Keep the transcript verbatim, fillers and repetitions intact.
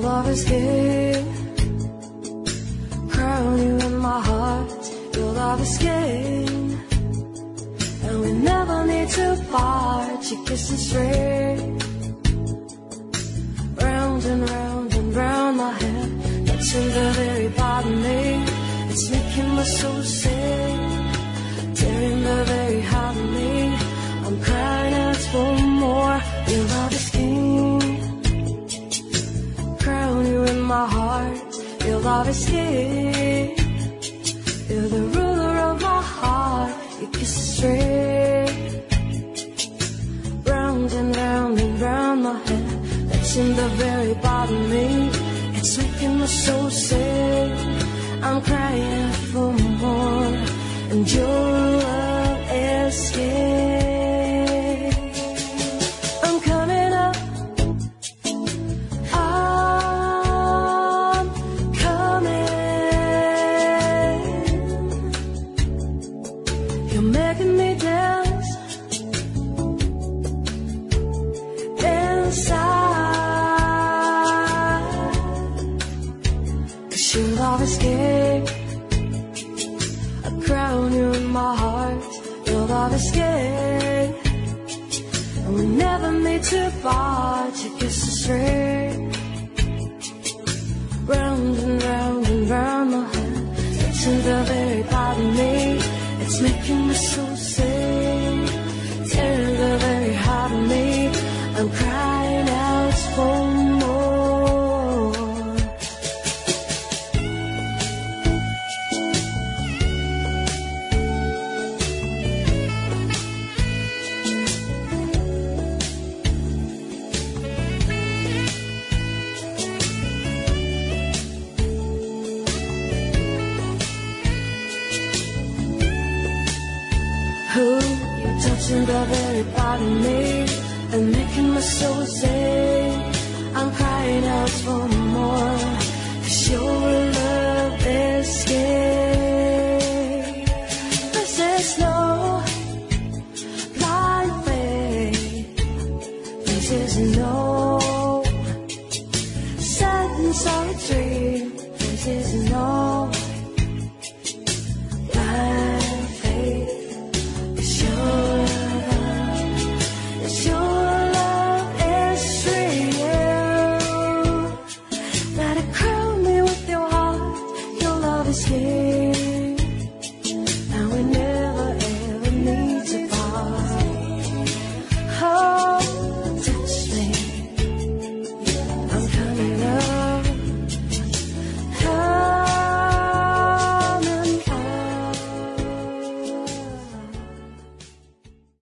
love is king. Crown you in my heart. Your love is king. And we never need to part. Your kiss is straight. Round and round and round my head. Touching the very bottom of me. It's making my soul sing. Tearing the very heart of me. I'm crying out for more. Your love is king. Crown you in my heart. Your love is king. You're the ruler of my heart. Your kiss is straight. Round and round and round my head. That's in the very bottom of me. It's making my soul sing. I'm crying for more. And your love is king. I'm coming up. I'm coming. You're making me dance inside. 'Cause your love is king. I crown you in my heart. Your love is king. And we never need to part. Your kiss is straight. Round and round and round my head. It's in the very bottom of me. It's making my soul sing. Tearing the very heart of me. I'm crying out for more. Who you touching the very bottom of me and making my soul sing. I'm crying out for more. 'Cause your love is king. This is no blind faith. This is no sad and sorry dream. This is no